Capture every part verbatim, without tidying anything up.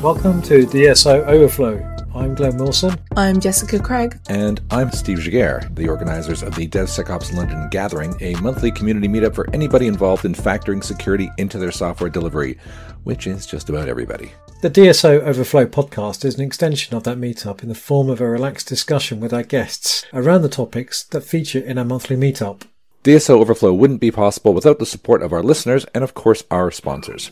Welcome to D S O Overflow. I'm Glenn Wilson. I'm Jessica Craig. And I'm Steve Giguere, the organizers of the DevSecOps London Gathering, a monthly community meetup for anybody involved in factoring security into their software delivery, which is just about everybody. The D S O Overflow podcast is an extension of that meetup in the form of a relaxed discussion with our guests around the topics that feature in our monthly meetup. D S O Overflow wouldn't be possible without the support of our listeners and, of course, our sponsors.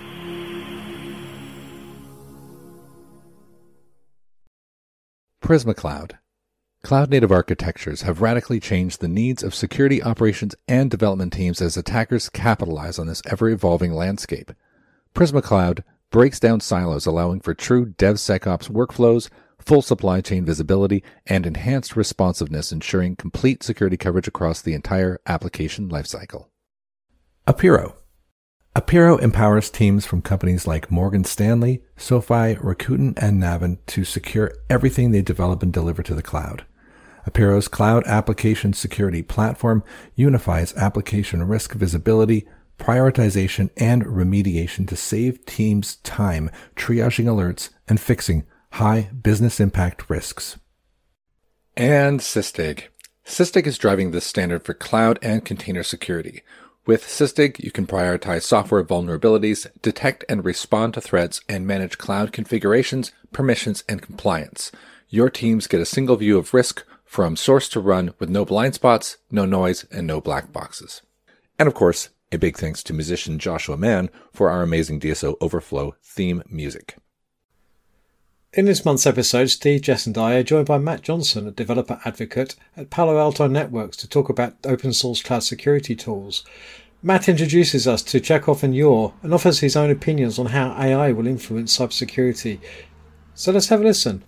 Prisma Cloud. Cloud-native architectures have radically changed the needs of security operations and development teams as attackers capitalize on this ever-evolving landscape. Prisma Cloud breaks down silos, allowing for true DevSecOps workflows, full supply chain visibility, and enhanced responsiveness, ensuring complete security coverage across the entire application lifecycle. Apiro. Apiro empowers teams from companies like Morgan Stanley, SoFi, Rakuten, and Navin to secure everything they develop and deliver to the cloud. Apiro's cloud application security platform unifies application risk visibility, prioritization, and remediation to save teams time triaging alerts and fixing high business impact risks. And Sysdig. Sysdig is driving the standard for cloud and container security. With Sysdig, you can prioritize software vulnerabilities, detect and respond to threats, and manage cloud configurations, permissions, and compliance. Your teams get a single view of risk from source to run with no blind spots, no noise, and no black boxes. And of course, a big thanks to musician Joshua Mann for our amazing D S O Overflow theme music. In this month's episode, Steve, Jess and I are joined by Matt Johnson, a developer advocate at Palo Alto Networks, to talk about open source cloud security tools. Matt introduces us to Chekhov and Yor and offers his own opinions on how A I will influence cybersecurity. So let's have a listen.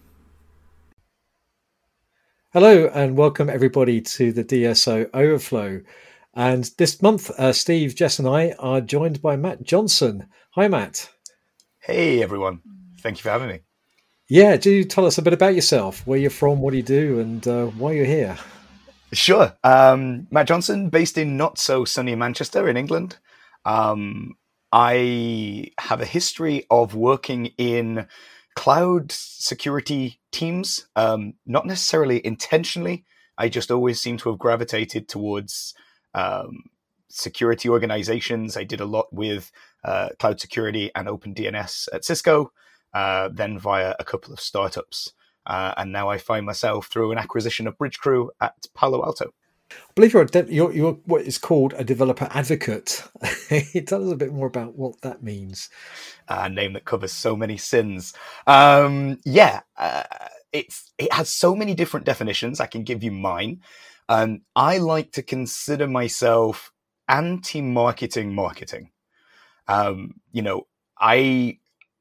Hello and welcome everybody to the D S O Overflow. And this month, uh, Steve, Jess and I are joined by Matt Johnson. Hi, Matt. Hey, everyone. Thank you for having me. Yeah, do you tell us a bit about yourself, where you're from, what do you do, and uh, why you're here? Sure. Um, Matt Johnson, based in not-so-sunny Manchester in England. Um, I have a history of working in cloud security teams, um, not necessarily intentionally. I just always seem to have gravitated towards um, security organizations. I did a lot with uh, cloud security and OpenDNS at Cisco. Uh, then via a couple of startups. Uh, and now I find myself through an acquisition of Bridgecrew at Palo Alto. I believe you're, a de- you're, you're what is called a developer advocate. Tell us a bit more about what that means. A name that covers so many sins. Um, yeah, uh, it's, it has so many different definitions. I can give you mine. Um, I like to consider myself anti-marketing marketing. Um, you know, I...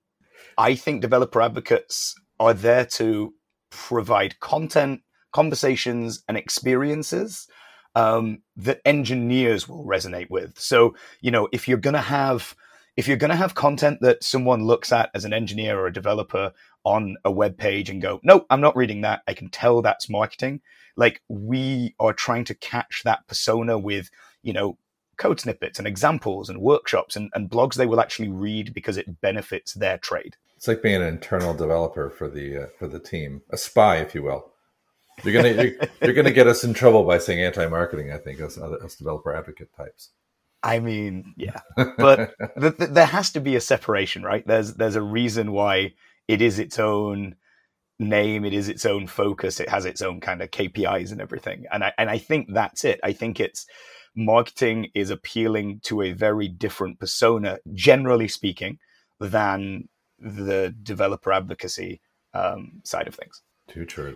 I think developer advocates are there to provide content, conversations, and experiences um, that engineers will resonate with. So, you know, if you're going to have if you're going to have content that someone looks at as an engineer or a developer on a web page and go, no, I'm not reading that. I can tell that's marketing. Like, we are trying to catch that persona with, you know, code snippets and examples and workshops and, and blogs they will actually read because it benefits their trade. It's like being an internal developer for the uh, for the team, a spy, if you will. You're gonna you're, you're gonna get us in trouble by saying anti-marketing. I think as as developer advocate types. I mean, yeah, but th- th- there has to be a separation, right? There's there's a reason why it is its own name, it is its own focus, it has its own kind of K P Is and everything, and I and I think that's it. I think it's marketing is appealing to a very different persona, generally speaking, than the developer advocacy um, side of things. Too true.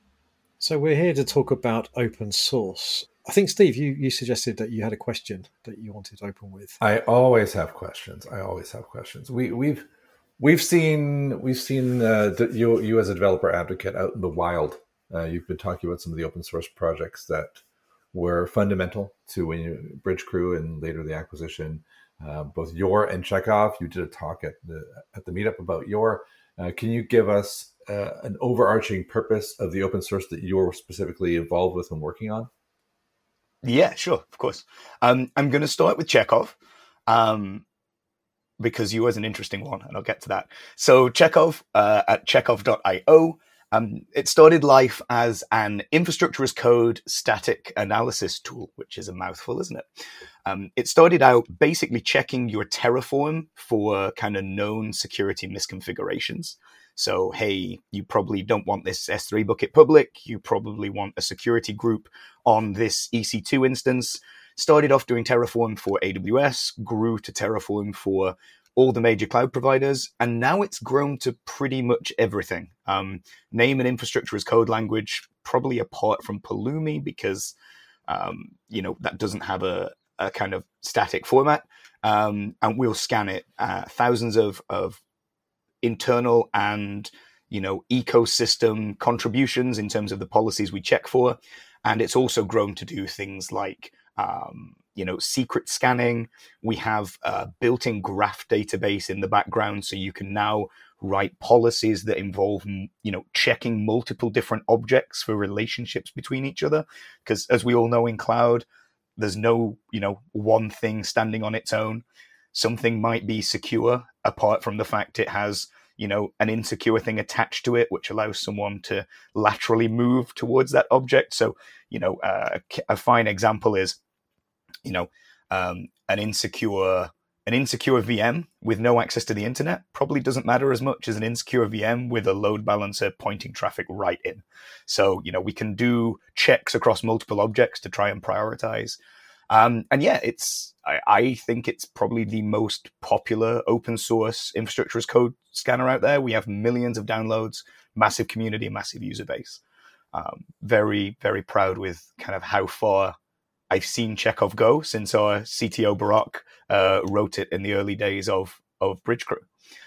So we're here to talk about open source. I think, Steve, you, you suggested that you had a question that you wanted to open with. I always have questions. I always have questions. We, we've we've seen we've seen uh, you you as a developer advocate out in the wild. Uh, you've been talking about some of the open source projects that were fundamental to when you Bridgecrew and later the acquisition. Uh, both Yor and Chekhov. You did a talk at the at the meetup about Yor. Uh, can you give us uh, an overarching purpose of the open source that you're specifically involved with and working on? Yeah, sure, of course. Um, I'm going to start with Chekhov. Um, because yours is an interesting one, and I'll get to that. So Checkov uh, at checkov dot io. Um, it started life as an infrastructure as code static analysis tool, which is a mouthful, isn't it? Um, it started out basically checking your Terraform for kind of known security misconfigurations. So, hey, you probably don't want this S three bucket public. You probably want a security group on this E C two instance. Started off doing Terraform for A W S, grew to Terraform for all the major cloud providers, and now it's grown to pretty much everything. Um, name an infrastructure as code language, probably apart from Pulumi, because um, you know that doesn't have a, a kind of static format, um, and we'll scan it. Uh, thousands of, of internal and you know ecosystem contributions in terms of the policies we check for, and it's also grown to do things like um, you know, secret scanning. We have a built-in graph database in the background, so you can now write policies that involve, you know, checking multiple different objects for relationships between each other. Because as we all know in cloud, there's no, you know, one thing standing on its own. Something might be secure apart from the fact it has, you know, an insecure thing attached to it, which allows someone to laterally move towards that object. So, you know, uh, a fine example is, you know, um, an insecure an insecure V M with no access to the internet probably doesn't matter as much as an insecure V M with a load balancer pointing traffic right in. So, you know, we can do checks across multiple objects to try and prioritize. Um, and yeah, it's I, I think it's probably the most popular open source infrastructure as code scanner out there. We have millions of downloads, massive community, massive user base. Um, very, very proud with kind of how far I've seen Checkov go since our C T O Barak uh, wrote it in the early days of of Bridgecrew.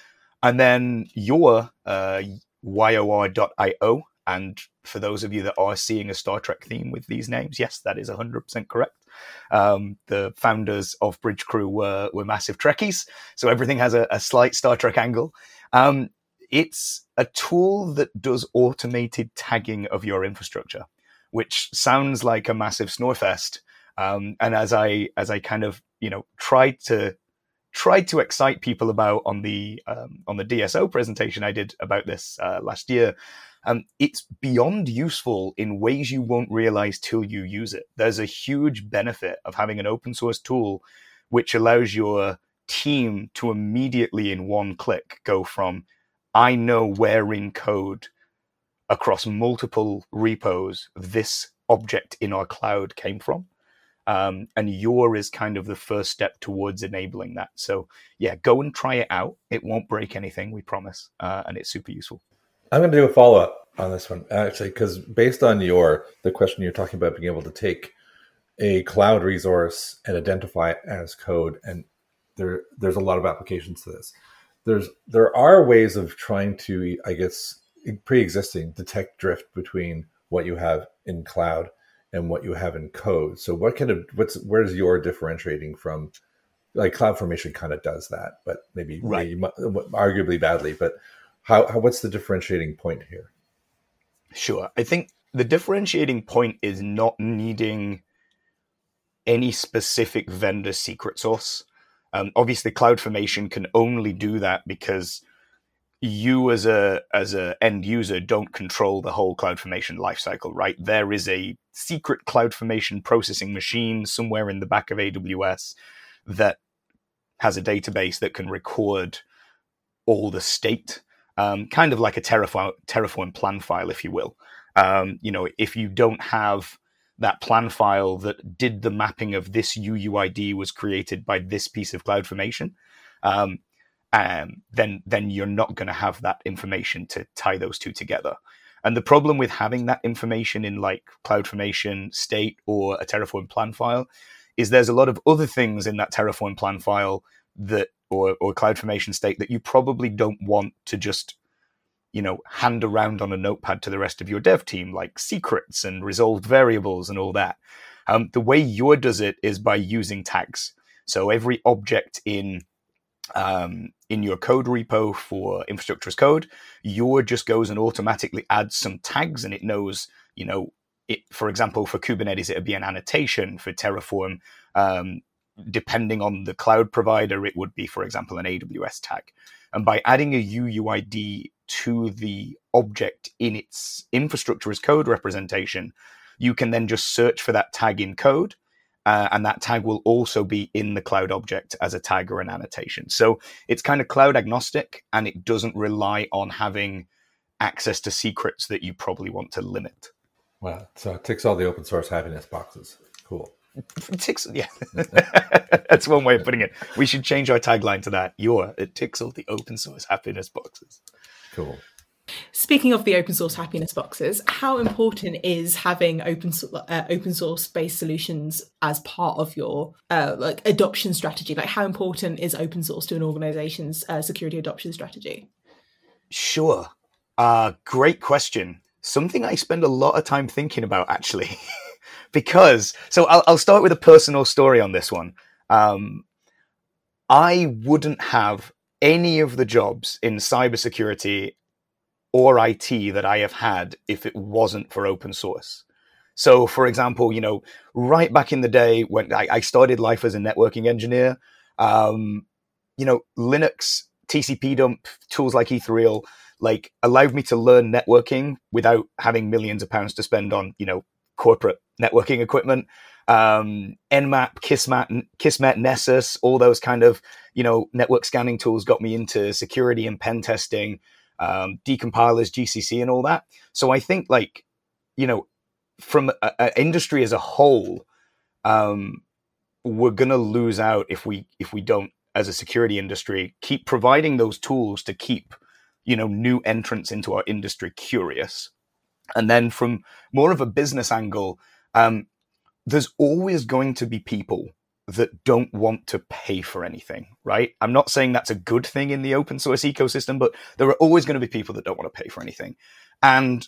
And then your uh, Y O R dot io, and for those of you that are seeing a Star Trek theme with these names, yes, that is one hundred percent correct. Um, the founders of Bridgecrew were were massive Trekkies, so everything has a, a slight Star Trek angle. Um, it's a tool that does automated tagging of your infrastructure, which sounds like a massive snorefest. Um, and as I as I kind of you know tried to tried to excite people about on the um, on the D S O presentation I did about this uh, last year, um, it's beyond useful in ways you won't realize till you use it. There's a huge benefit of having an open source tool which allows your team to immediately in one click go from I know where in code across multiple repos this object in our cloud came from. Um, and your is kind of the first step towards enabling that. So yeah, go and try it out. It won't break anything, we promise. Uh, and it's super useful. I'm going to do a follow-up on this one, actually, because based on your the question you're talking about being able to take a cloud resource and identify it as code, and there there's a lot of applications to this. There's there are ways of trying to, I guess, pre-existing detect drift between what you have in cloud and what you have in code. So what kind of what's where's your differentiating from? Like CloudFormation kind of does that, but maybe, right. maybe arguably badly. But how, how what's the differentiating point here? Sure, I think the differentiating point is not needing any specific vendor secret sauce. Um, obviously, CloudFormation can only do that because you as a as a end user don't control the whole CloudFormation lifecycle, right? There is a secret CloudFormation processing machine somewhere in the back of A W S that has a database that can record all the state, um, kind of like a Terraform, Terraform plan file, if you will. Um, you know, if you don't have that plan file that did the mapping of this U U I D was created by this piece of CloudFormation, um, Um, then then you're not going to have that information to tie those two together. And the problem with having that information in like CloudFormation state or a Terraform plan file is there's a lot of other things in that Terraform plan file that or or CloudFormation state that you probably don't want to just you know hand around on a notepad to the rest of your dev team, like secrets and resolved variables and all that. Um, the way Your does it is by using tags. So every object in Um, in your code repo for infrastructure as code, Your just goes and automatically adds some tags, and it knows, you know, it, for example, for Kubernetes, it would be an annotation. For Terraform, um, depending on the cloud provider, it would be, for example, an A W S tag. And by adding a U U I D to the object in its infrastructure as code representation, you can then just search for that tag in code. Uh, and that tag will also be in the cloud object as a tag or an annotation. So it's kind of cloud agnostic, and it doesn't rely on having access to secrets that you probably want to limit. Wow. So it ticks all the open source happiness boxes. Cool. It ticks, yeah. That's one way of putting it. We should change our tagline to that. Your, it ticks all the open source happiness boxes. Cool. Speaking of the open source happiness boxes, how important is having open uh, open source based solutions as part of your uh, like adoption strategy? Like, how important is open source to an organization's uh, security adoption strategy? Sure. Uh, great question. Something I spend a lot of time thinking about, actually. Because, so I'll, I'll start with a personal story on this one. Um, I wouldn't have any of the jobs in cybersecurity or I T that I have had if it wasn't for open source. So, for example, you know, right back in the day when I, I started life as a networking engineer, um, you know, Linux, T C P dump, tools like Ethereal, like allowed me to learn networking without having millions of pounds to spend on, you know, corporate networking equipment. Um, Nmap, Kismet, Kismet, Nessus, all those kind of, you know, network scanning tools got me into security and pen testing, um, decompilers, G C C and all that. So I think, like, you know, from an industry as a whole, um, we're going to lose out if we, if we don't, as a security industry, keep providing those tools to keep, you know, new entrants into our industry curious. And then from more of a business angle, um, there's always going to be people that don't want to pay for anything, right? I'm not saying that's a good thing in the open source ecosystem, but there are always going to be people that don't want to pay for anything. And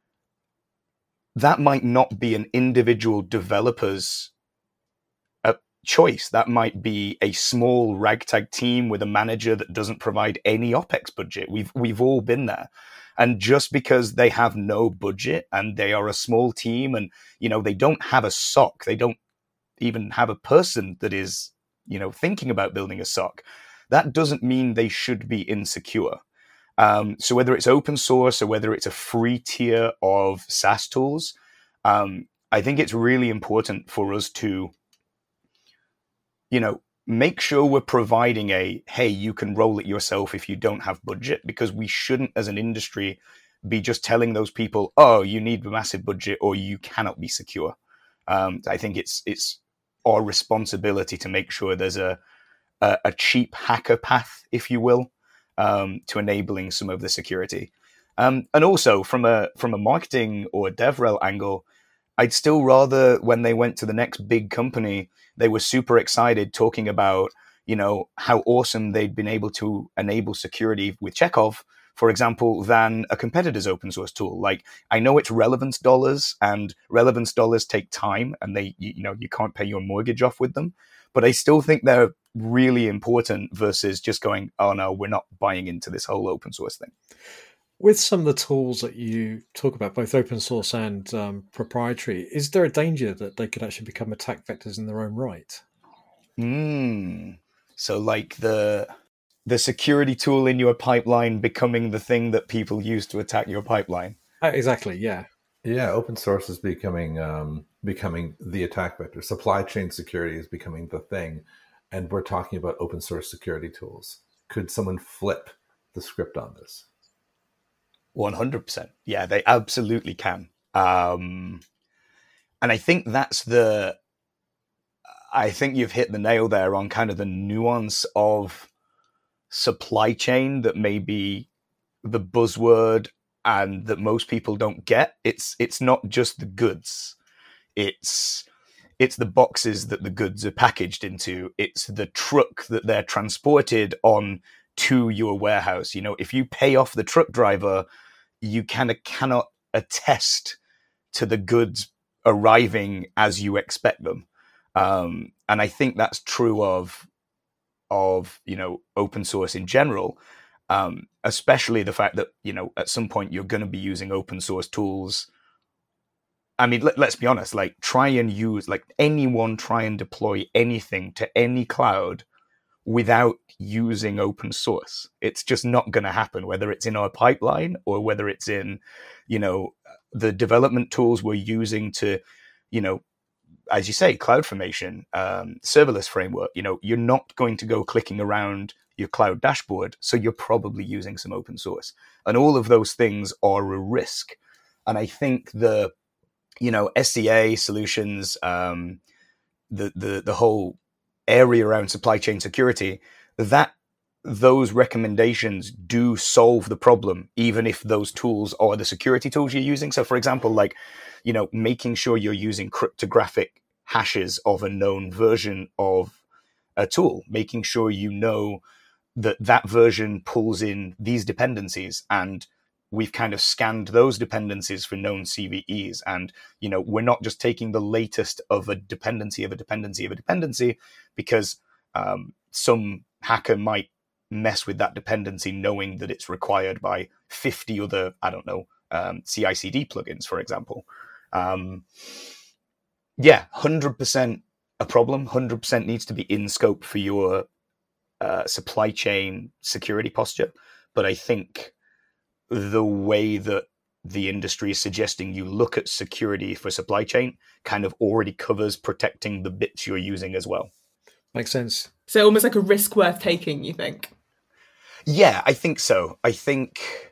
that might not be an individual developer's uh, choice. That might be a small ragtag team with a manager that doesn't provide any OpEx budget. We've we've all been there. And just because they have no budget and they are a small team and, you know, they don't have a S O C, they don't even have a person that is, you know, thinking about building a S O C, that doesn't mean they should be insecure. Um, so whether it's open source or whether it's a free tier of SaaS tools, um, I think it's really important for us to, you know, make sure we're providing a, hey, you can roll it yourself if you don't have budget, because we shouldn't, as an industry, be just telling those people, oh, you need a massive budget or you cannot be secure. Um, I think it's it's our responsibility to make sure there's a, a, a cheap hacker path, if you will, um, to enabling some of the security. Um, and also from a from a marketing or a DevRel angle, I'd still rather when they went to the next big company, they were super excited talking about, you know, how awesome they'd been able to enable security with Checkov, for example, than a competitor's open source tool. Like, I know it's relevance dollars, and relevance dollars take time, and they, you know, you can't pay your mortgage off with them. But I still think they're really important versus just going, oh no, we're not buying into this whole open source thing. With some of the tools that you talk about, both open source and um, proprietary, is there a danger that they could actually become attack vectors in their own right? Mm. So like the the security tool in your pipeline becoming the thing that people use to attack your pipeline? Uh, exactly, yeah. Yeah, open source is becoming um, becoming the attack vector. Supply chain security is becoming the thing. And we're talking about open source security tools. Could someone flip the script on this? one hundred percent. Yeah, they absolutely can. Um, and I think that's the, I think you've hit the nail there on kind of the nuance of supply chain that may be the buzzword and that most people don't get. It's, it's not just the goods. It's, it's the boxes that the goods are packaged into. It's the truck that they're transported on to your warehouse. You know, if you pay off the truck driver, you kind of cannot attest to the goods arriving as you expect them. Um, and I think that's true of, of, you know, open source in general, um, especially the fact that, you know, at some point you're going to be using open source tools I mean, let, let's be honest, like try and use, like anyone try and deploy anything to any cloud without using open source. It's just not going to happen, whether it's in our pipeline or whether it's in, you know, the development tools we're using to, you know, as you say, CloudFormation, um, serverless framework. You know, you're not going to go clicking around your cloud dashboard, so you're probably using some open source. And all of those things are a risk. And I think the, you know, S C A solutions, um, the, the, the whole area around supply chain security, that those recommendations do solve the problem, even if those tools are the security tools you're using. So for example, like, you know, making sure you're using cryptographic hashes of a known version of a tool, making sure you know that that version pulls in these dependencies, and we've kind of scanned those dependencies for known C V Es. And, you know, we're not just taking the latest of a dependency of a dependency of a dependency because um, some hacker might mess with that dependency knowing that it's required by fifty other, I don't know, um, C I C D plugins, for example. Um, yeah, one hundred percent a problem, one hundred percent needs to be in scope for your uh, supply chain security posture. But I think the way that the industry is suggesting you look at security for supply chain kind of already covers protecting the bits you're using as well. Makes sense. So almost like a risk worth taking, you think? Yeah, I think so. I think,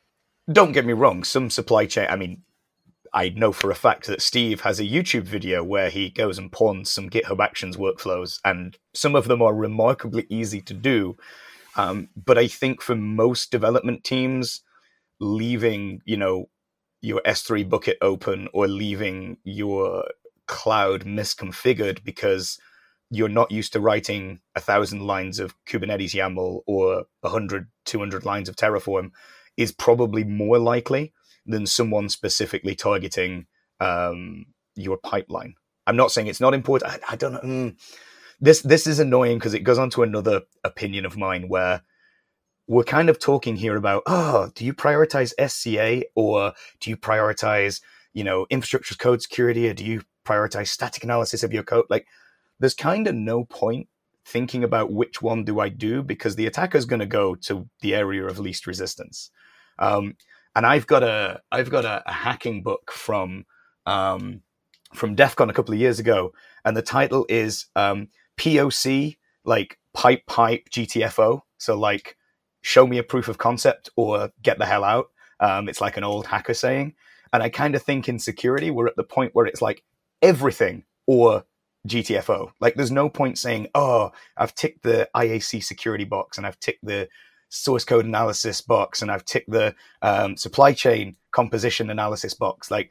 don't get me wrong, some supply chain, I mean, I know for a fact that Steve has a YouTube video where he goes and pawns some GitHub Actions workflows, and some of them are remarkably easy to do. Um, but I think for most development teams, leaving, you know, your S three bucket open or leaving your cloud misconfigured because you're not used to writing a thousand lines of Kubernetes YAML or one hundred, two hundred lines of Terraform is probably more likely than someone specifically targeting um, your pipeline. I'm not saying it's not important. I, I don't know. Mm. This this is annoying because it goes on to another opinion of mine where we're kind of talking here about, oh, do you prioritize S C A or do you prioritize, you know, infrastructure as code security, or do you prioritize static analysis of your code? Like, there's kind of no point thinking about which one do I do, because the attacker's going to go to the area of least resistance. Um, and I've got a I've got a, a hacking book from um, from DEF CON a couple of years ago, and the title is um, P O C, like pipe pipe G T F O. So like, show me a proof of concept or get the hell out. Um, it's like an old hacker saying. And I kind of think in security, we're at the point where it's like everything or G T F O. Like, there's no point saying, oh, I've ticked the I A C security box and I've ticked the source code analysis box and I've ticked the um, supply chain composition analysis box. Like,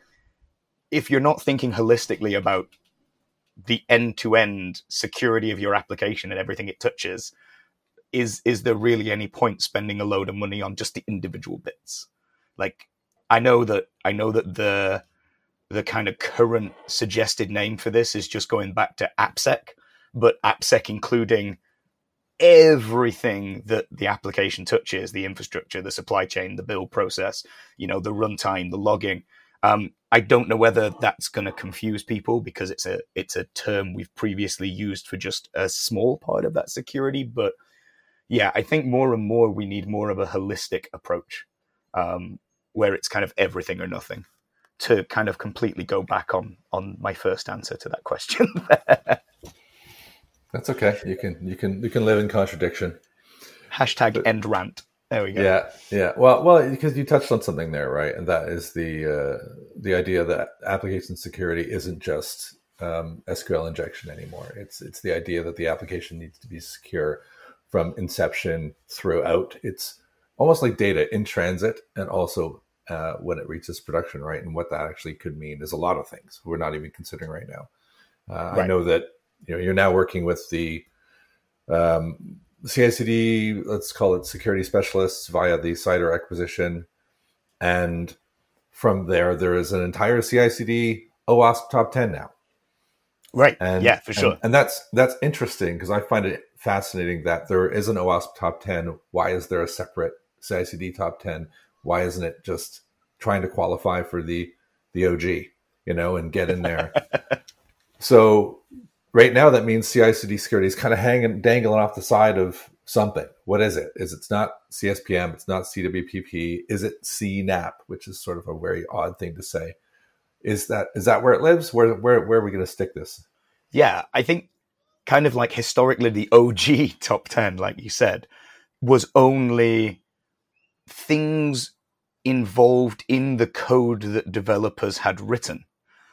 if you're not thinking holistically about the end-to-end security of your application and everything it touches, is is there really any point spending a load of money on just the individual bits? Like, I know that I know that the the kind of current suggested name for this is just going back to AppSec, but AppSec including everything that the application touches, the infrastructure, the supply chain, the build process, you know, the runtime, the logging. Um, I don't know whether that's going to confuse people because it's a it's a term we've previously used for just a small part of that security. But yeah, I think more and more we need more of a holistic approach um, where it's kind of everything or nothing, to kind of completely go back on on my first answer to that question. That's okay. You can you can you can live in contradiction. Hashtag but, end rant. There we go. Yeah, yeah. Well, well, because you touched on something there, right? And that is the uh, the idea that application security isn't just um, S Q L injection anymore. It's it's the idea that the application needs to be secure from inception throughout. It's almost like data in transit, and also uh, when it reaches production, right? And what that actually could mean is a lot of things we're not even considering right now. Uh, right. I know that you know you're now working with the um, C I C D, let's call it security specialists, via the Cider acquisition, and from there there is an entire C I C D OWASP top ten now. Right. And, yeah, for sure. And, and that's that's interesting because I find it fascinating that there is an OWASP top ten. Why is there a separate C I C D top ten? Why isn't it just trying to qualify for the the O G? you know, and get in there. So right now that means C I C D security is kind of hanging, dangling off the side of something. What is it? Is it's not C S P M? It's not C W P P? Is it C NAP, which is sort of a very odd thing to say? Is that is that where it lives? Where where where are we going to stick this? Yeah, I think kind of like historically the O G top ten, like you said, was only things involved in the code that developers had written.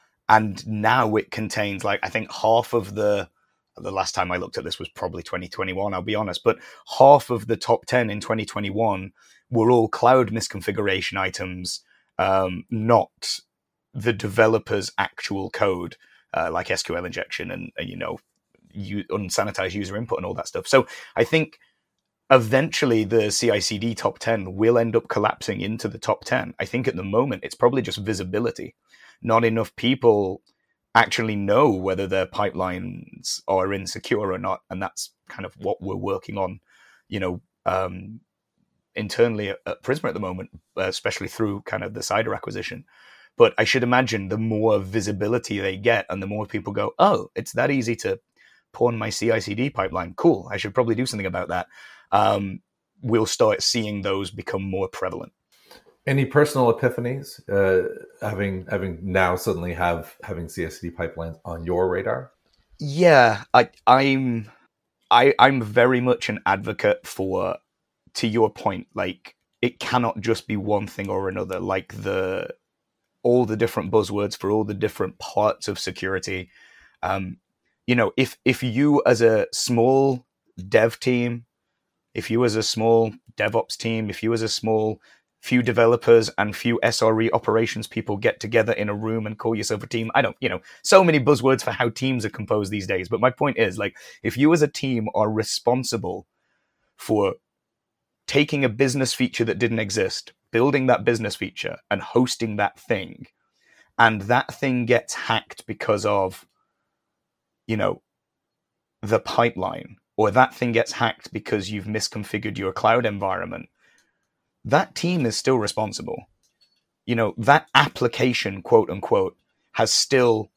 And now it contains, like, I think half of the, the last time I looked at this was probably twenty twenty-one, I'll be honest, but half of the top ten in twenty twenty-one were all cloud misconfiguration items, um, not the developer's actual code, uh, like S Q L injection and, and you know, you, unsanitized user input and all that stuff. So I think eventually the C I C D top ten will end up collapsing into the top ten. I think at the moment it's probably just visibility. Not enough people actually know whether their pipelines are insecure or not. And that's kind of what we're working on, you know, um, internally at, at Prisma at the moment, especially through kind of the Cider acquisition. But I should imagine the more visibility they get and the more people go, oh, it's that easy to pawn my C I C D pipeline. Cool. I should probably do something about that. Um, we'll start seeing those become more prevalent. Any personal epiphanies, uh, having having now suddenly have having C I C D pipelines on your radar? Yeah, I, I'm I, I'm very much an advocate for, to your point, like it cannot just be one thing or another. Like the all the different buzzwords for all the different parts of security. Um, you know, if if you as a small dev team, if you as a small DevOps team, if you as a small few developers and few S R E operations people get together in a room and call yourself a team. I don't, you know, so many buzzwords for how teams are composed these days. But my point is, like, if you as a team are responsible for taking a business feature that didn't exist, building that business feature and hosting that thing, and that thing gets hacked because of, you know, the pipeline, or that thing gets hacked because you've misconfigured your cloud environment, that team is still responsible. You know, that application, quote unquote, has still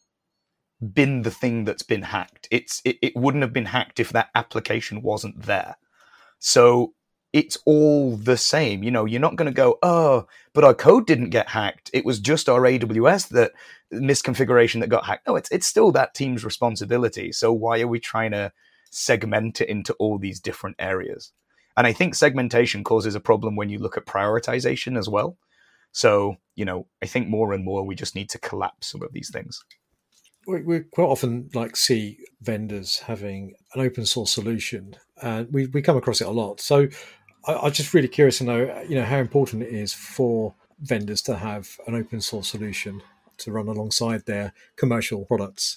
been the thing that's been hacked. It's it, it wouldn't have been hacked if that application wasn't there. So it's all the same. You know, you're not going to go, oh, but our code didn't get hacked. It was just our A W S that misconfiguration that got hacked. No, it's it's still that team's responsibility. So why are we trying to segment it into all these different areas? And I think segmentation causes a problem when you look at prioritization as well. So, you know, I think more and more we just need to collapse some of these things. We, we quite often like see vendors having an open source solution, and we, we come across it a lot. So I, I'm just really curious to know, you know, how important it is for vendors to have an open source solution to run alongside their commercial products.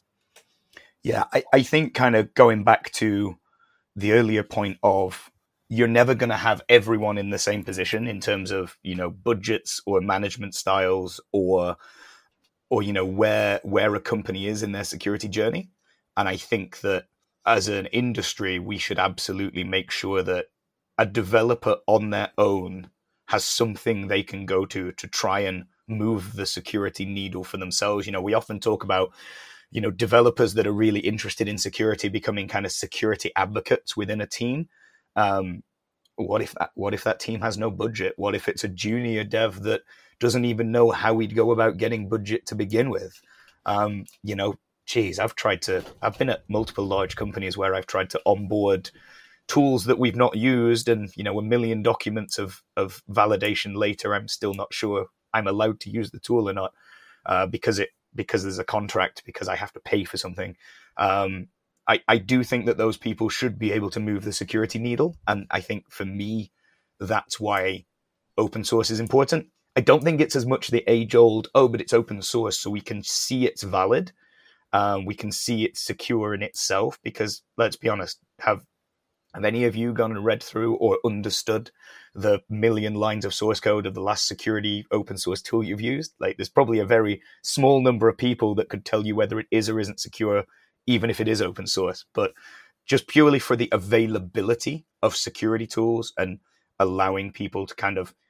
Yeah, I, I think kind of going back to the earlier point of, you're never going to have everyone in the same position in terms of, you know, budgets or management styles or, or, you know, where, where a company is in their security journey. And I think that as an industry, we should absolutely make sure that a developer on their own has something they can go to to try and move the security needle for themselves. You know, we often talk about, you know, developers that are really interested in security becoming kind of security advocates within a team. Um, what if that, what if that team has no budget? What if it's a junior dev that doesn't even know how we'd go about getting budget to begin with? Um, you know, geez, I've tried to, I've been at multiple large companies where I've tried to onboard tools that we've not used, and, you know, a million documents of, of validation later, I'm still not sure I'm allowed to use the tool or not, uh, because it, because there's a contract, because I have to pay for something. Um, I, I do think that those people should be able to move the security needle. And I think for me, that's why open source is important. I don't think it's as much the age old, oh, but it's open source, so we can see it's valid. Um, we can see it's secure in itself, because let's be honest, have, have any of you gone and read through or understood the million lines of source code of the last security open source tool you've used? Like, there's probably a very small number of people that could tell you whether it is or isn't secure, even if it is open source. But just purely for the availability of security tools and allowing people to kind of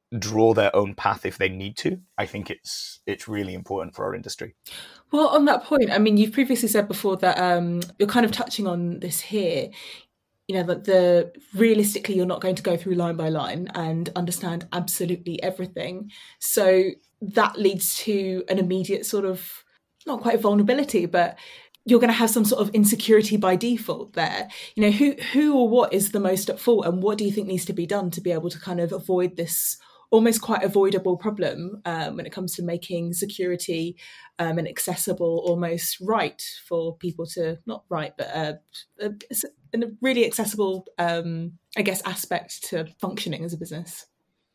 draw their own path if they need to. I think it's it's really important for our industry. Well, on that point, I mean, you've previously said before that um, you're kind of touching on this here. You know, that the realistically, you're not going to go through line by line and understand absolutely everything. So that leads to an immediate sort of, not quite vulnerability, but you're going to have some sort of insecurity by default there. You know, who who or what is the most at fault, and what do you think needs to be done to be able to kind of avoid this almost quite avoidable problem um, when it comes to making security um, an accessible, almost right for people to, not right, but uh, a, a really accessible, um, I guess, aspect to functioning as a business?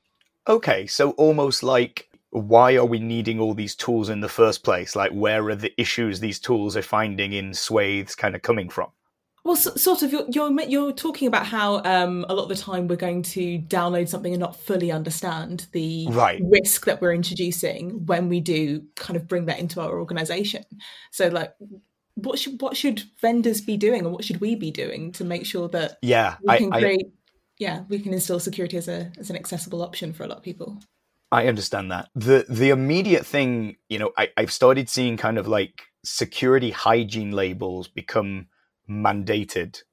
Okay, so almost like, why are we needing all these tools in the first place? Like, where are the issues these tools are finding in swathes kind of coming from? Well, so, sort of, you're, you're you're talking about how um, a lot of the time we're going to download something and not fully understand the right. risk that we're introducing when we do kind of bring that into our organization. So, like, what should what should vendors be doing, and what should we be doing to make sure that yeah, we can I, create, I, yeah, we can instill security as a as an accessible option for a lot of people. I understand that. The the immediate thing, you know, I, I've started seeing kind of like security hygiene labels become mandated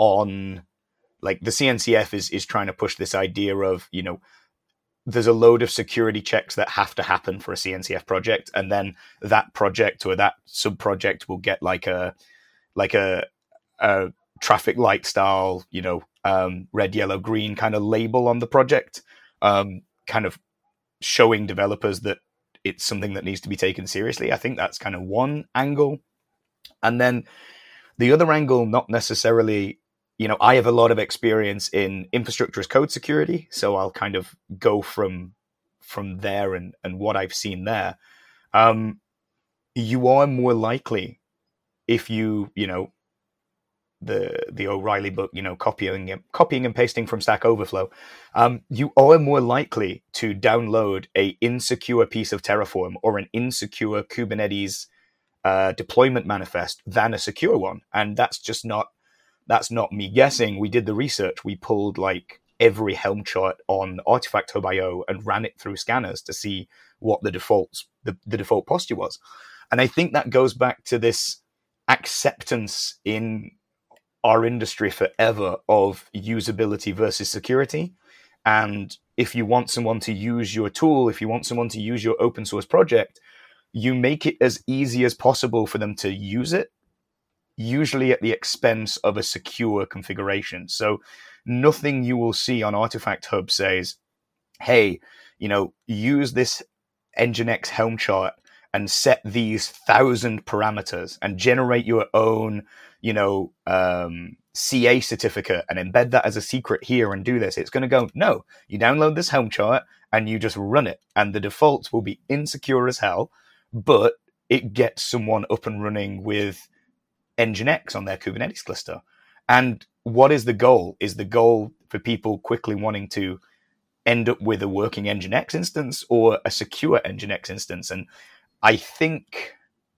on, like, the C N C F is is trying to push this idea of, you know, there's a load of security checks that have to happen for a C N C F project, and then that project or that sub project will get like a like a, a traffic light style, you know, um, red, yellow, green kind of label on the project, um, kind of showing developers that it's something that needs to be taken seriously. I think that's kind of one angle. And then the other angle, not necessarily, you know, I have a lot of experience in infrastructure as code security, so I'll kind of go from from there and, and what I've seen there. Um, you are more likely, if you, you know, the the O'Reilly book, you know, copying and copying and pasting from Stack Overflow, um, you are more likely to download a insecure piece of Terraform or an insecure Kubernetes uh, deployment manifest than a secure one. And that's just not that's not me guessing. We did the research. We pulled like every Helm chart on Artifact Hub dot I O and ran it through scanners to see what the defaults the, the default posture was. And I think that goes back to this acceptance in our industry forever of usability versus security. And if you want someone to use your tool, if you want someone to use your open source project, you make it as easy as possible for them to use it, usually at the expense of a secure configuration. So nothing you will see on Artifact Hub says, hey, you know, use this Nginx Helm chart and set these thousand parameters and generate your own, you know, um, C A certificate and embed that as a secret here and do this. It's going to go, no, you download this Helm chart and you just run it. And the defaults will be insecure as hell, but it gets someone up and running with Nginx on their Kubernetes cluster. And what is the goal? Is the goal for people quickly wanting to end up with a working Nginx instance or a secure Nginx instance? And I think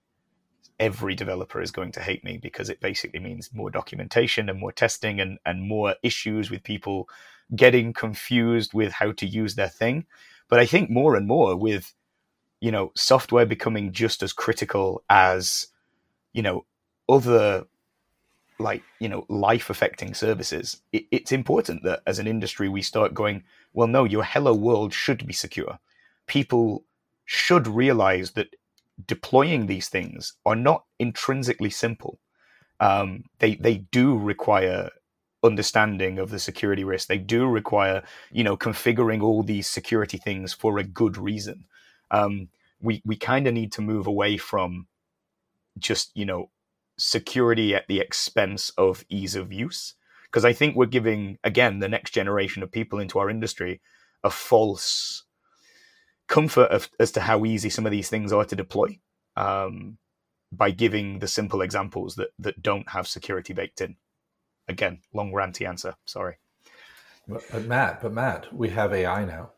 every developer is going to hate me because it basically means more documentation and more testing and, and more issues with people getting confused with how to use their thing. But I think more and more with, you know, software becoming just as critical as, you know, other like, you know, life affecting services, it, it's important that as an industry, we start going, well, no, your hello world should be secure. People should realize that deploying these things are not intrinsically simple. Um, they they do require understanding of the security risk. They do require, you know, configuring all these security things for a good reason. Um, we we kind of need to move away from just, you know, security at the expense of ease of use, because I think we're giving, again, the next generation of people into our industry a false comfort of, as to how easy some of these things are to deploy, um, by giving the simple examples that that don't have security baked in. Again, long ranty answer. Sorry. But, but Matt, but Matt, we have A I now.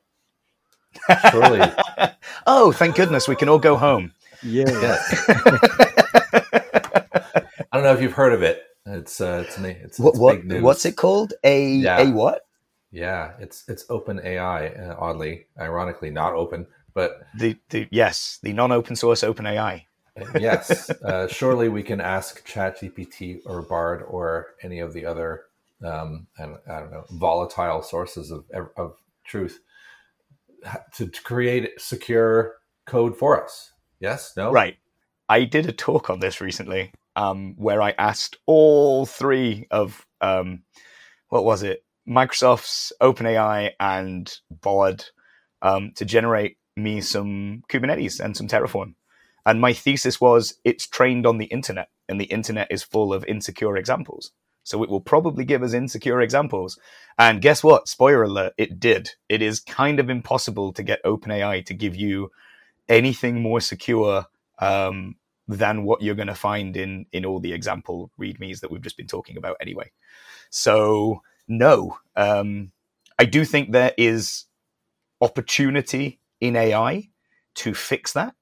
Surely. Oh, thank goodness, we can all go home. Yeah. Yes. I don't know if you've heard of it. It's uh, it's me. It's, What, it's what big news. what's it called? A Yeah. a what? Yeah, it's it's open A I, uh, oddly, ironically, not open, but The the yes, the non-open source open A I. yes, uh, surely we can ask ChatGPT or Bard or any of the other, um, and I don't know, volatile sources of of truth to, to create secure code for us. Yes? No? Right. I did a talk on this recently, um, where I asked all three of um, what was it, Microsoft's OpenAI and Bard, um, to generate me some Kubernetes and some Terraform. And my thesis was it's trained on the internet, and the internet is full of insecure examples. So it will probably give us insecure examples. And guess what? Spoiler alert, it did. It is kind of impossible to get OpenAI to give you anything more secure um, than what you're going to find in, in all the example readmes that we've just been talking about anyway. So no, um, I do think there is opportunity in A I to fix that.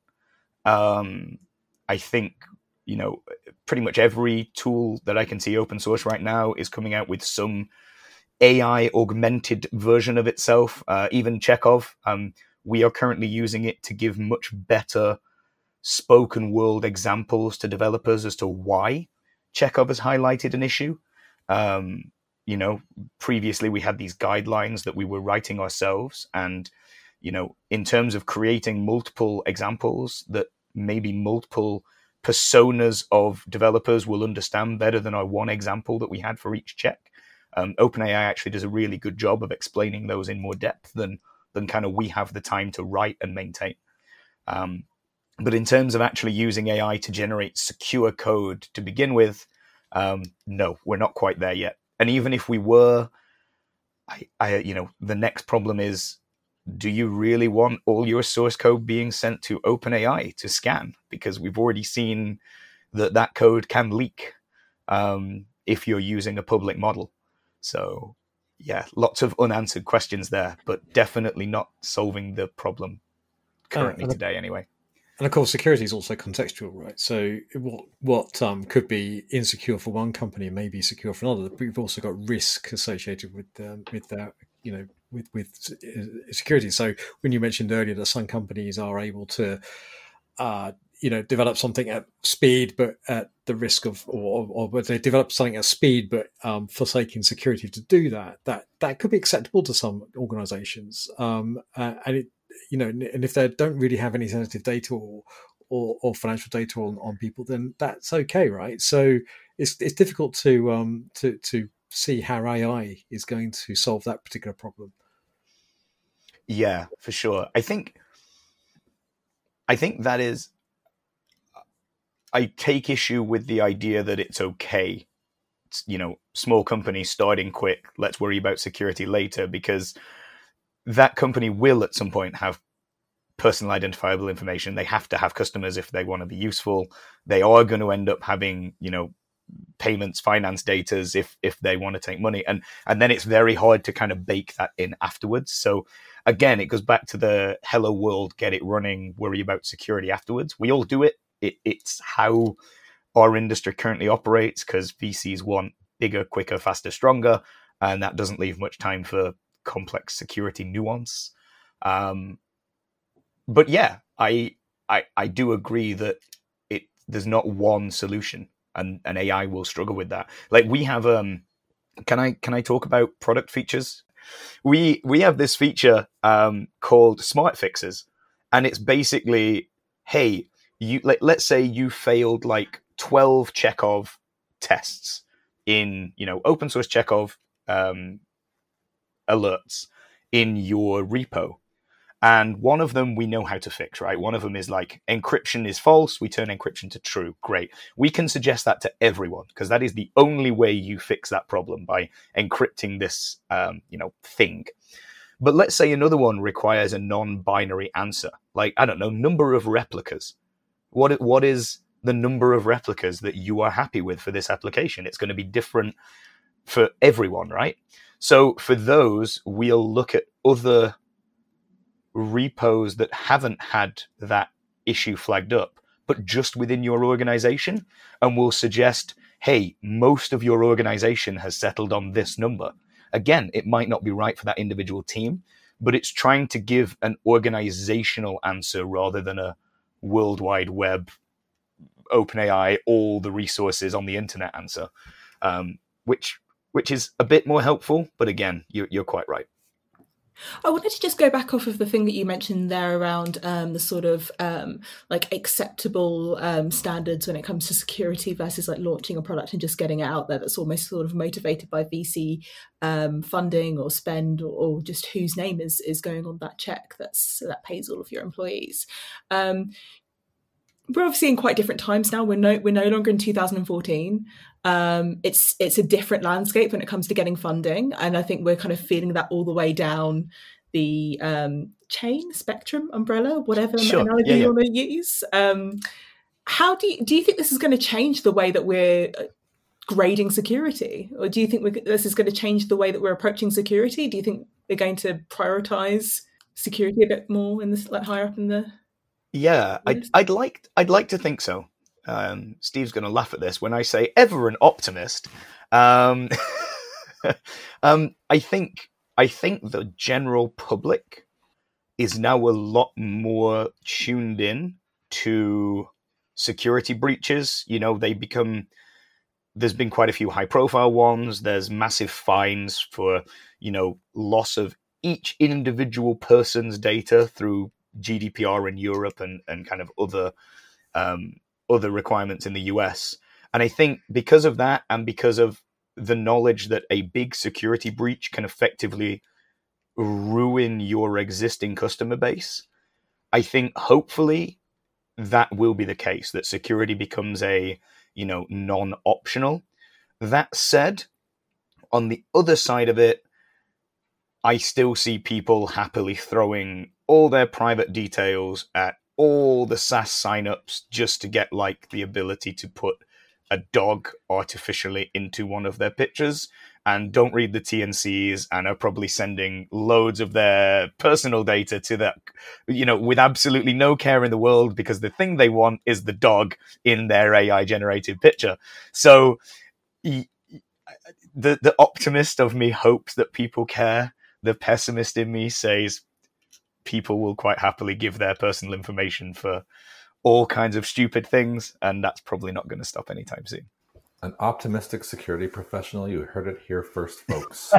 Um, I think, you know, pretty much every tool that I can see open source right now is coming out with some A I augmented version of itself. Uh, even Chekhov, um, we are currently using it to give much better spoken word examples to developers as to why Chekhov has highlighted an issue. Um, you know, previously we had these guidelines that we were writing ourselves, and you know, in terms of creating multiple examples that maybe multiple personas of developers will understand better than our one example that we had for each check. Um, OpenAI actually does a really good job of explaining those in more depth than than kind of we have the time to write and maintain. Um, but in terms of actually using A I to generate secure code to begin with, um, no, we're not quite there yet. And even if we were, I, I, you know, the next problem is, do you really want all your source code being sent to OpenAI to scan? Because we've already seen that that code can leak um, if you're using a public model. So, yeah, lots of unanswered questions there, but definitely not solving the problem currently uh, today anyway. And of course, security is also contextual, right? So what what um, could be insecure for one company may be secure for another. But we've also got risk associated with um, with that, you know, with with security. So when you mentioned earlier that some companies are able to, uh, you know, develop something at speed, but at the risk of, or or but they develop something at speed, but um, forsaking security to do that, that that could be acceptable to some organisations, um, uh, and it. You know, and if they don't really have any sensitive data or or, or financial data on, on people, then that's okay, right? So it's it's difficult to um to to see how A I is going to solve that particular problem. Yeah, for sure. I think I think that is. I take issue with the idea that it's okay. It's, you know, small company starting quick. Let's worry about security later, because that company will at some point have personal identifiable information. They have to have customers if they want to be useful. They are going to end up having, you know, payments, finance data if if they want to take money. And and then it's very hard to kind of bake that in afterwards. So again, it goes back to the hello world, get it running, worry about security afterwards. We all do it. it it's how our industry currently operates, because V Cs want bigger, quicker, faster, stronger. And that doesn't leave much time for complex security nuance. Um, but yeah, I, I I do agree that it there's not one solution, and, and A I will struggle with that. Like we have, um, can I can I talk about product features? We we have this feature um, called Smart Fixes, and it's basically, hey, you like, let's say you failed like twelve Chekhov tests in, you know, open source Chekhov um, alerts in your repo. And one of them we know how to fix, right? One of them is like encryption is false. We turn encryption to true. Great. We can suggest that to everyone, because that is the only way you fix that problem, by encrypting this, um, you know, thing. But let's say another one requires a non-binary answer, like, I don't know, number of replicas. What what is the number of replicas that you are happy with for this application? It's going to be different for everyone, right? So for those, we'll look at other repos that haven't had that issue flagged up, but just within your organization, and we'll suggest, hey, most of your organization has settled on this number. Again, it might not be right for that individual team, but it's trying to give an organizational answer rather than a World Wide Web, OpenAI, all the resources on the internet answer, um, which which is a bit more helpful. But again, you're, you're quite right. I wanted to just go back off of the thing that you mentioned there around um, the sort of um, like acceptable um, standards when it comes to security versus like launching a product and just getting it out there that's almost sort of motivated by V C um, funding or spend, or, or just whose name is is going on that check that's that pays all of your employees. Um, we're obviously in quite different times now. We're no we're no longer in two thousand fourteen. Um, it's it's a different landscape when it comes to getting funding, and I think we're kind of feeling that all the way down the um, chain, spectrum, umbrella, whatever Sure. analogy Yeah, yeah. you want to use. Um, how do you, do you think this is going to change the way that we're grading security, or do you think we're, this is going to change the way that we're approaching security? Do you think we're going to prioritize security a bit more in this, like higher up in the? Yeah, I'd, I'd like I'd like to think so. Um, Steve's going to laugh at this when I say ever an optimist. Um, um, I think I think the general public is now a lot more tuned in to security breaches. You know, they become. There's been quite a few high-profile ones. There's massive fines for, you know, loss of each individual person's data through G D P R in Europe and, and kind of other um, other requirements in the U S. And I think because of that, and because of the knowledge that a big security breach can effectively ruin your existing customer base, I think hopefully that will be the case, that security becomes a, you know, non-optional. That said, on the other side of it, I still see people happily throwing all their private details at all the SaaS signups just to get like the ability to put a dog artificially into one of their pictures, and don't read the T N Cs and are probably sending loads of their personal data to that, you know, with absolutely no care in the world, because the thing they want is the dog in their A I generated picture. So the the optimist of me hopes that people care. The pessimist in me says people will quite happily give their personal information for all kinds of stupid things, and that's probably not going to stop anytime soon. An optimistic security professional. You heard it here first, folks.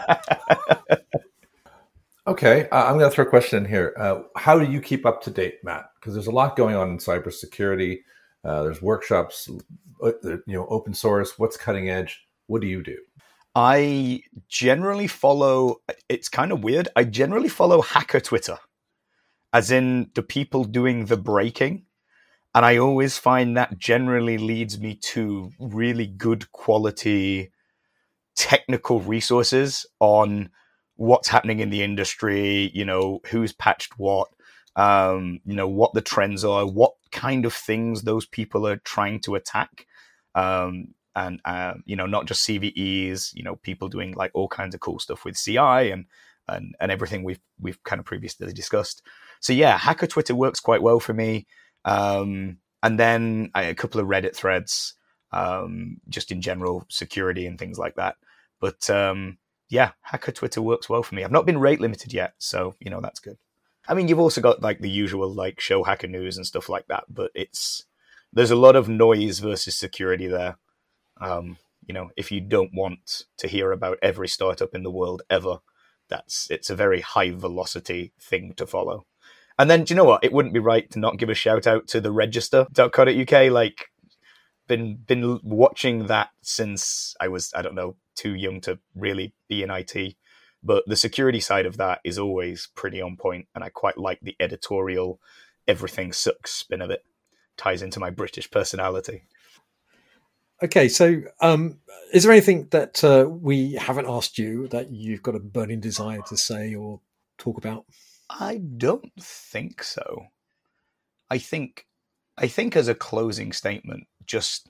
Okay, uh, I'm going to throw a question in here. Uh, how do you keep up to date, Matt? Because there's a lot going on in cybersecurity. Uh, there's workshops, uh, you know, open source. What's cutting edge? What do you do? I generally follow, it's kind of weird, I generally follow hacker Twitter, as in the people doing the breaking. And I always find that generally leads me to really good quality technical resources on what's happening in the industry, you know, who's patched what, um, you know, what the trends are, what kind of things those people are trying to attack. Um, And, uh, you know, not just C V Es, you know, people doing like all kinds of cool stuff with C I and, and, and everything we've, we've kind of previously discussed. So yeah, hacker Twitter works quite well for me. Um, and then I, a couple of Reddit threads, um, just in general security and things like that. But, um, yeah, hacker Twitter works well for me. I've not been rate limited yet, so, you know, that's good. I mean, you've also got like the usual, like show hacker news and stuff like that, but it's, there's a lot of noise versus security there. Um, you know, if you don't want to hear about every startup in the world ever, that's it's a very high velocity thing to follow. And then, do you know what? It wouldn't be right to not give a shout out to the register dot co dot U K. Like, been been watching that since I was, I don't know, too young to really be in I T. But the security side of that is always pretty on point, and I quite like the editorial, everything sucks spin of it. Ties into my British personality. Okay, so um, is there anything that uh, we haven't asked you that you've got a burning desire to say or talk about? I don't think so. I think, I think as a closing statement, just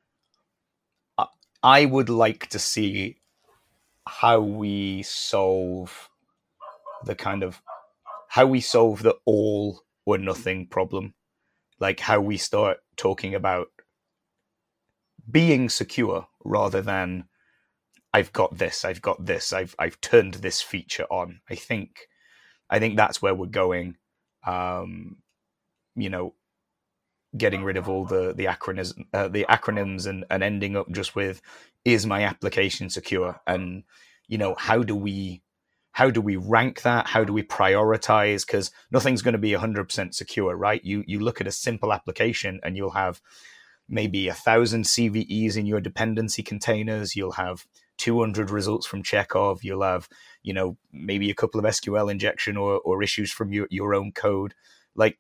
uh, I would like to see how we solve the kind of how we solve the all or nothing problem, like how we start talking about being secure rather than I've got this, I've got this, I've I've turned this feature on. I think I think that's where we're going. Um, you know, getting rid of all the the acronyms, uh, the acronyms, and and ending up just with, is my application secure? And you know, how do we how do we rank that? How do we prioritize? Because nothing's going to be one hundred percent secure, right? You you look at a simple application and you'll have maybe a thousand C V Es in your dependency containers. You'll have two hundred results from Chekhov. You'll have, you know, maybe a couple of S Q L injection or, or issues from your, your own code, like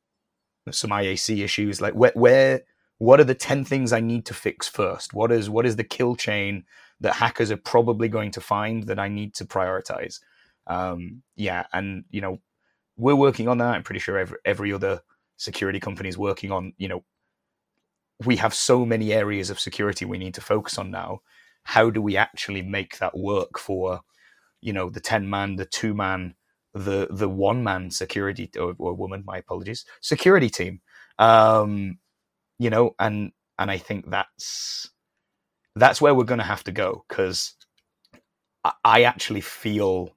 some I A C issues. Like where, where, what are the ten things I need to fix first? What is, what is the kill chain that hackers are probably going to find that I need to prioritize? Um, yeah. And, you know, we're working on that. I'm pretty sure every, every other security company is working on, you know, we have so many areas of security we need to focus on now. How do we actually make that work for, you know, the ten man, the two man, the the one man security or, or woman, my apologies, security team? Um, you know, and and I think that's that's where we're going to have to go, because I, I actually feel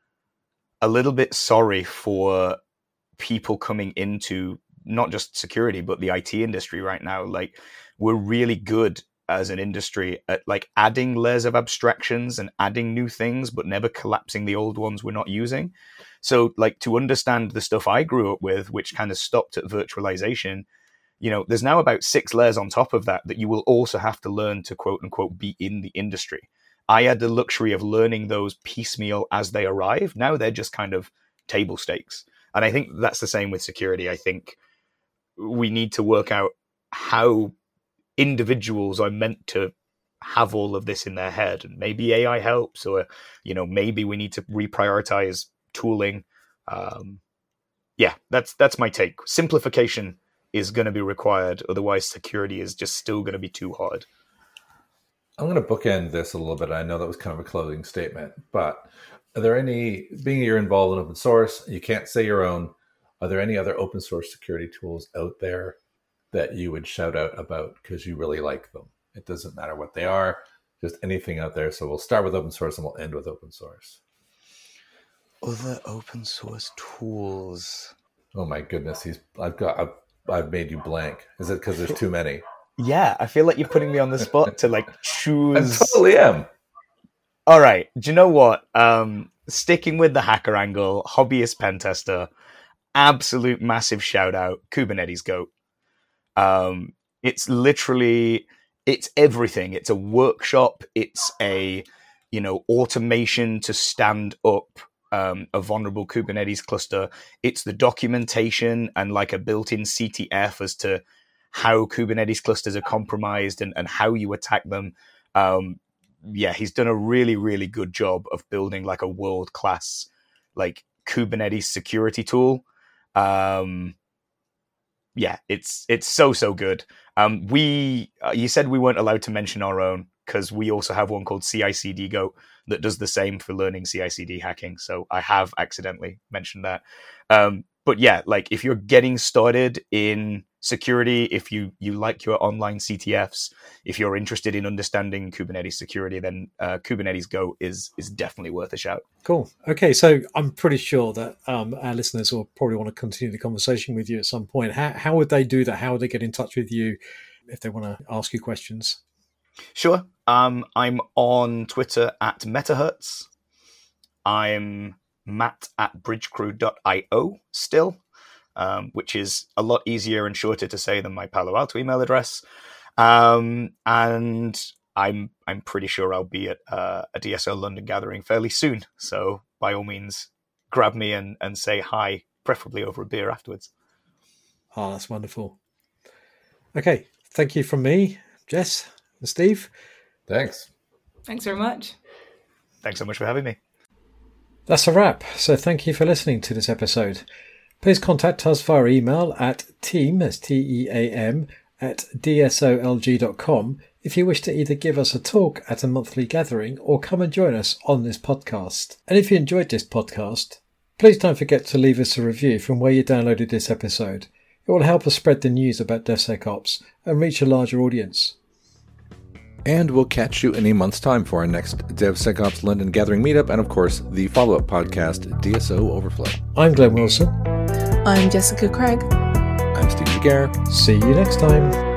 a little bit sorry for people coming into not just security, but the I T industry right now. Like, we're really good as an industry at like adding layers of abstractions and adding new things, but never collapsing the old ones we're not using. So like, to understand the stuff I grew up with, which kind of stopped at virtualization, you know, there's now about six layers on top of that that you will also have to learn to quote unquote be in the industry. I had the luxury of learning those piecemeal as they arrive. Now they're just kind of table stakes. And I think that's the same with security. I think we need to work out how individuals are meant to have all of this in their head, and maybe A I helps, or, you know, maybe we need to reprioritize tooling. Um, yeah, that's, that's my take. Simplification is going to be required. Otherwise security is just still going to be too hard. I'm going to bookend this a little bit. I know that was kind of a closing statement, but are there any, being you're involved in open source, you can't say your own, are there any other open source security tools out there that you would shout out about because you really like them? It doesn't matter what they are, just anything out there. So we'll start with open source and we'll end with open source. Other open source tools. Oh my goodness, he's. I've got. I've, I've made you blank. Is it because there's too many? Yeah, I feel like you're putting me on the spot to like choose. I totally am. All right. Do you know what? Um, sticking with the hacker angle, hobbyist pen tester, absolute massive shout out, Kubernetes Go. Um, it's literally, it's everything. It's a workshop. It's a, you know, automation to stand up um, a vulnerable Kubernetes cluster. It's the documentation and like a built-in C T F as to how Kubernetes clusters are compromised and, and how you attack them. Um, yeah, he's done a really, really good job of building like a world-class like Kubernetes security tool. Um, yeah, it's it's so, so good. Um, we uh, you said we weren't allowed to mention our own because we also have one called C I C D Go that does the same for learning C I C D hacking. So I have accidentally mentioned that. Um, but yeah, like if you're getting started in security, if you, you like your online C T Fs, if you're interested in understanding Kubernetes security, then uh, Kubernetes Go is is definitely worth a shout. Cool. Okay, so I'm pretty sure that um, our listeners will probably want to continue the conversation with you at some point. How, how would they do that? How would they get in touch with you if they want to ask you questions? Sure. Um, I'm on Twitter at Metahertz. I'm Matt at bridgecrew dot io still. Um, which is a lot easier and shorter to say than my Palo Alto email address. Um, and I'm I'm pretty sure I'll be at uh, a D S O London gathering fairly soon. So by all means, grab me and, and say hi, preferably over a beer afterwards. Oh, that's wonderful. Okay, thank you from me, Jess and Steve. Thanks. Thanks very much. Thanks so much for having me. That's a wrap. So thank you for listening to this episode. Please contact us via email at team, that's T E A M, at D S O L G dot com if you wish to either give us a talk at a monthly gathering or come and join us on this podcast. And if you enjoyed this podcast, please don't forget to leave us a review from where you downloaded this episode. It will help us spread the news about DevSecOps and reach a larger audience. And we'll catch you in a month's time for our next DevSecOps London Gathering meetup, and of course, the follow-up podcast, D S O Overflow. I'm Glenn Wilson. I'm Jessica Craig. I'm Steve Gare. See you next time.